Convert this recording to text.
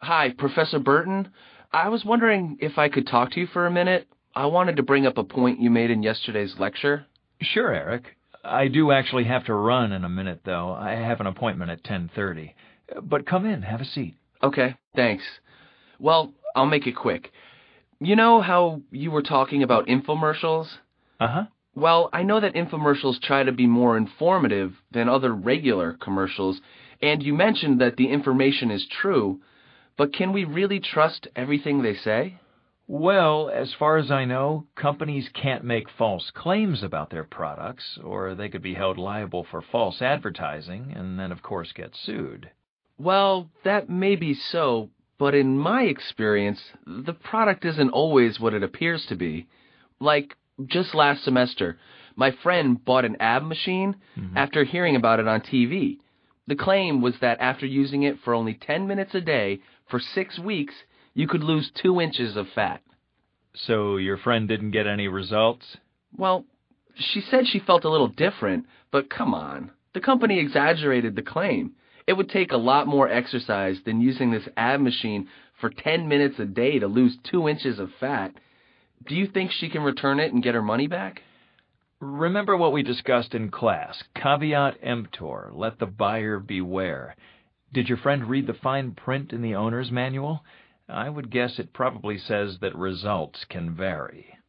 Hi, Professor Burton. I was wondering if I could talk to you for a minute. I wanted to bring up a point you made in yesterday's lecture. Sure, Eric. I do actually have to run in a minute, though. I have an appointment at 10:30. But come in, have a seat. Okay, thanks. Well, I'll make it quick. You know how you were talking about infomercials? Uh-huh. Well, I know that infomercials try to be more informative than other regular commercials, and you mentioned that the information is true, but can we really trust everything they say? Well, as far as I know, companies can't make false claims about their products, or they could be held liable for false advertising and then, of course, get sued. Well, that may be so, but in my experience, the product isn't always what it appears to be. Like, just last semester, my friend bought an ab machine after hearing about it on TV. The claim was that after using it for only 10 minutes a day for 6 weeks, you could lose 2 inches of fat. So your friend didn't get any results? Well, she said she felt a little different, but come on. The company exaggerated the claim. It would take a lot more exercise than using this ab machine for 10 minutes a day to lose 2 inches of fat. Do you think she can return it and get her money back? Remember what we discussed in class. Caveat emptor, let the buyer beware. Did your friend read the fine print in the owner's manual? I would guess it probably says that results can vary.